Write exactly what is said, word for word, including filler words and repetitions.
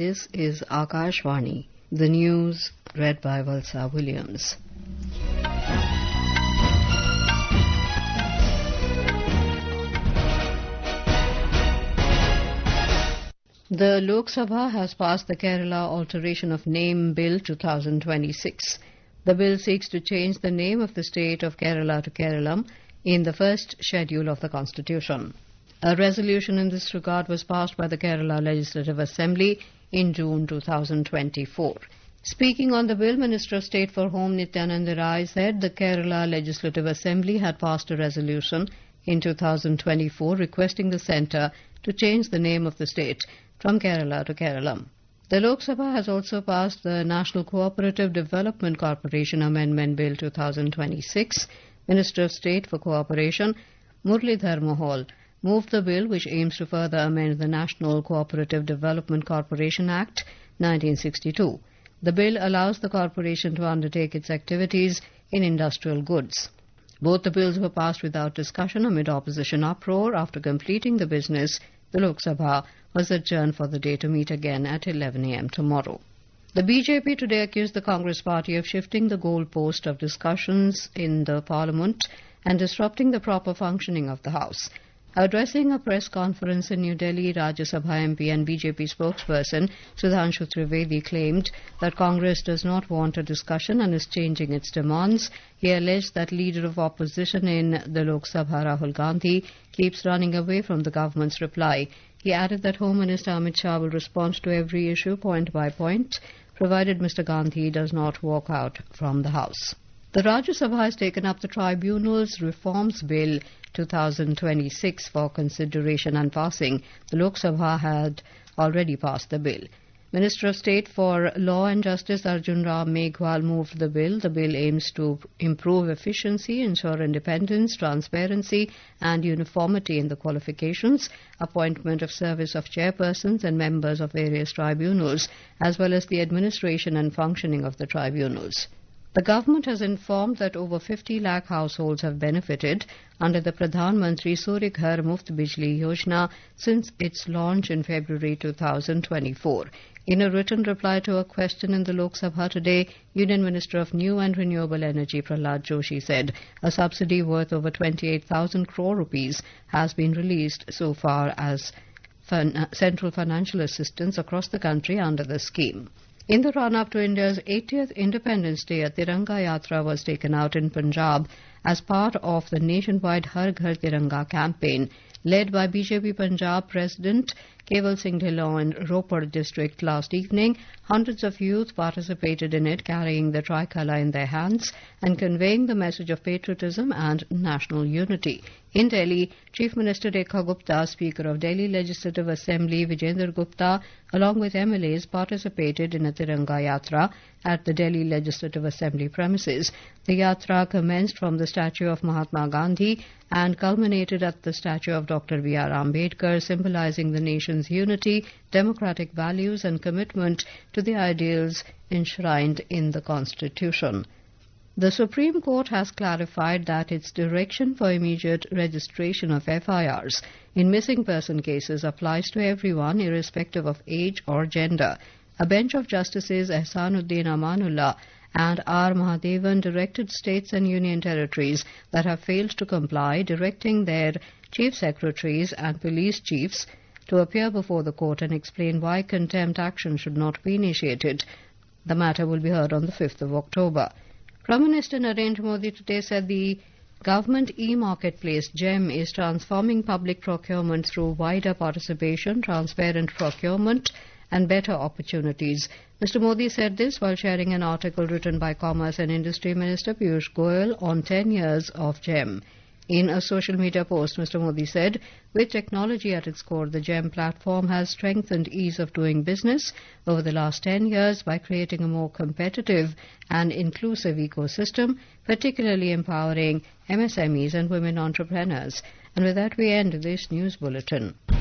This is Akashvani. The news read by Valsa Williams. The Lok Sabha has passed the Kerala Alteration of Name Bill twenty twenty-six. The bill seeks to change the name of the state of Kerala to Keralam in the first schedule of the Constitution. A resolution in this regard was passed by the Kerala Legislative Assembly in June twenty twenty-four. Speaking on the bill, Minister of State for Home Nityanand Rai said the Kerala Legislative Assembly had passed a resolution in two thousand twenty-four requesting the centre to change the name of the state from Kerala to Keralam. The Lok Sabha has also passed the National Cooperative Development Corporation Amendment Bill twenty twenty-six. Minister of State for Cooperation Muralidhar Mohol moved the bill, which aims to further amend the National Cooperative Development Corporation Act nineteen sixty-two. The bill allows the corporation to undertake its activities in industrial goods. Both the bills were passed without discussion amid opposition uproar. After completing the business, the Lok Sabha was adjourned for the day to meet again at eleven a m tomorrow. The B J P today accused the Congress party of shifting the goalpost of discussions in the Parliament and disrupting the proper functioning of the House. Addressing a press conference in New Delhi, Rajya Sabha M P and B J P spokesperson Sudhanshu Trivedi claimed that Congress does not want a discussion and is changing its demands. He alleged that leader of opposition in the Lok Sabha, Rahul Gandhi, keeps running away from the government's reply. He added that Home Minister Amit Shah will respond to every issue point by point, provided Mister Gandhi does not walk out from the House. The Rajya Sabha has taken up the Tribunals Reforms Bill twenty twenty-six for consideration and passing. The Lok Sabha had already passed the bill. Minister of State for Law and Justice Arjun Ram Meghwal moved the bill. The bill aims to improve efficiency, ensure independence, transparency and uniformity in the qualifications, appointment of service of chairpersons and members of various tribunals, as well as the administration and functioning of the tribunals. The government has informed that over fifty lakh households have benefited under the Pradhan Mantri Surya Ghar Muft Bijli Yojana since its launch in February twenty twenty-four. In a written reply to a question in the Lok Sabha today, Union Minister of New and Renewable Energy Prahlad Joshi said a subsidy worth over twenty-eight thousand crore rupees has been released so far as fin- central financial assistance across the country under the scheme. In the run-up to India's eightieth Independence Day, a Tiranga Yatra was taken out in Punjab as part of the nationwide Har Ghar Tiranga campaign. Led by B J P Punjab President Keval Singh Dhillon in Ropar district last evening, hundreds of youth participated in it, carrying the tricolour in their hands and conveying the message of patriotism and national unity. In Delhi, Chief Minister Rekha Gupta, Speaker of Delhi Legislative Assembly Vijender Gupta, along with M L As, participated in a Tiranga Yatra at the Delhi Legislative Assembly premises. The Yatra commenced from the statue of Mahatma Gandhi and culminated at the statue of Doctor B R Ambedkar, symbolizing the nation's unity, democratic values and commitment to the ideals enshrined in the Constitution. The Supreme Court has clarified that its direction for immediate registration of F I Rs in missing person cases applies to everyone, irrespective of age or gender. A bench of Justices Ehsanuddin Amanullah and R. Mahadevan directed states and union territories that have failed to comply, directing their chief secretaries and police chiefs to appear before the court and explain why contempt action should not be initiated. The matter will be heard on the fifth of October. Prime Minister Narendra Modi today said the government e-marketplace GEM is transforming public procurement through wider participation, transparent procurement and better opportunities. Mister Modi said this while sharing an article written by Commerce and Industry Minister Piyush Goyal on ten years of GEM. In a social media post, Mister Modi said, with technology at its core, the GEM platform has strengthened ease of doing business over the last ten years by creating a more competitive and inclusive ecosystem, particularly empowering M S M Es and women entrepreneurs. And with that, we end this news bulletin.